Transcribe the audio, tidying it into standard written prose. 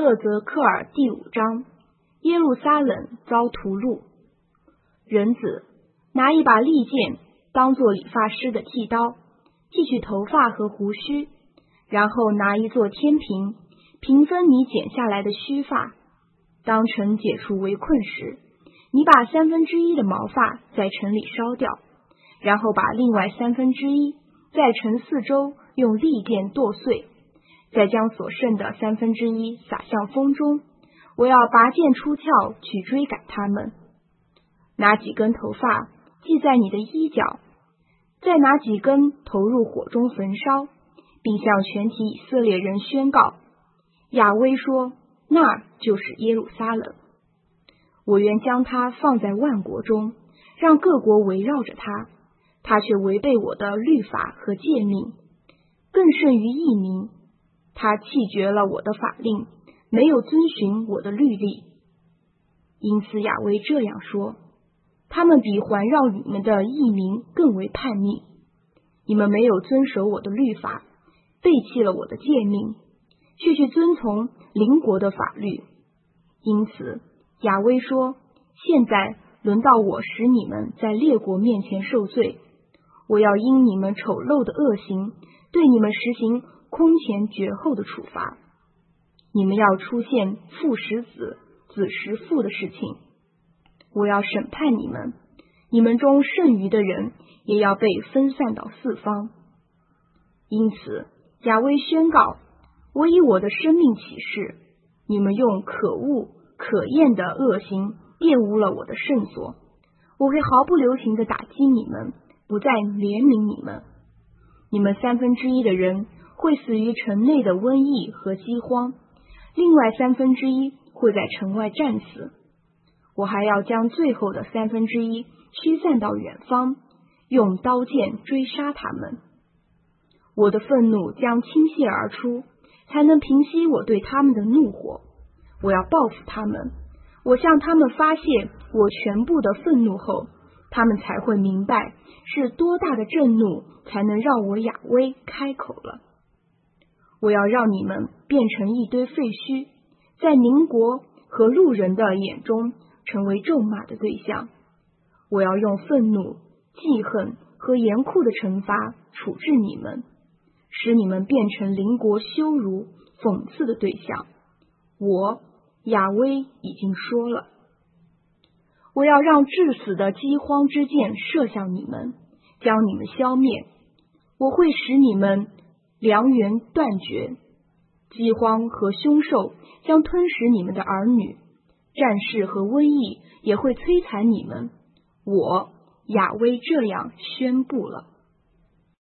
厄泽克尔第5章，耶路撒冷遭屠戮。人子，拿一把利剑，当作理发师的剃刀，剃去头发和胡须，然后拿一座天平，平分你剪下来的须发。当城解除围困时，你把1/3的毛发在城里烧掉，然后把另外1/3在城四周用利剑剁碎，再将所剩的1/3撒向风中。我要拔剑出鞘去追赶他们。拿几根头发系在你的衣角，再拿几根投入火中焚烧，并向全体以色列人宣告：亚威说，那就是耶路撒冷。我愿将它放在万国中，让各国围绕着它，他却违背我的律法和诫命，更甚于异民。他弃绝了我的法令，没有遵循我的律例。因此亚威这样说：他们比环绕你们的异民更为叛逆，你们没有遵守我的律法，背弃了我的诫命，却去遵从邻国的法律。因此亚威说，现在轮到我使你们在列国面前受罪，我要因你们丑陋的恶行，对你们实行空前绝后的处罚。你们要出现父食子，子食父的事情，我要审判你们，你们中剩余的人也要被分散到四方。因此亚威宣告，我以我的生命起誓，你们用可恶可厌的恶行玷污了我的圣所，我会毫不留情地打击你们，不再怜悯你们。你们1/3的人会死于城内的瘟疫和饥荒，另外1/3会在城外战死。我还要将最后的1/3驱散到远方，用刀剑追杀他们。我的愤怒将倾泻而出，才能平息我对他们的怒火。我要报复他们，我向他们发泄我全部的愤怒后，他们才会明白是多大的震怒才能让我亚威开口了。我要让你们变成一堆废墟，在邻国和路人的眼中成为咒骂的对象。我要用愤怒、记恨和严酷的惩罚处置你们，使你们变成邻国羞辱、讽刺的对象。我亚威已经说了。我要让致死的饥荒之箭射向你们，将你们消灭。我会使你们粮源断绝，饥荒和凶兽将吞食你们的儿女，战事和瘟疫也会摧残你们。我亚威这样宣布了。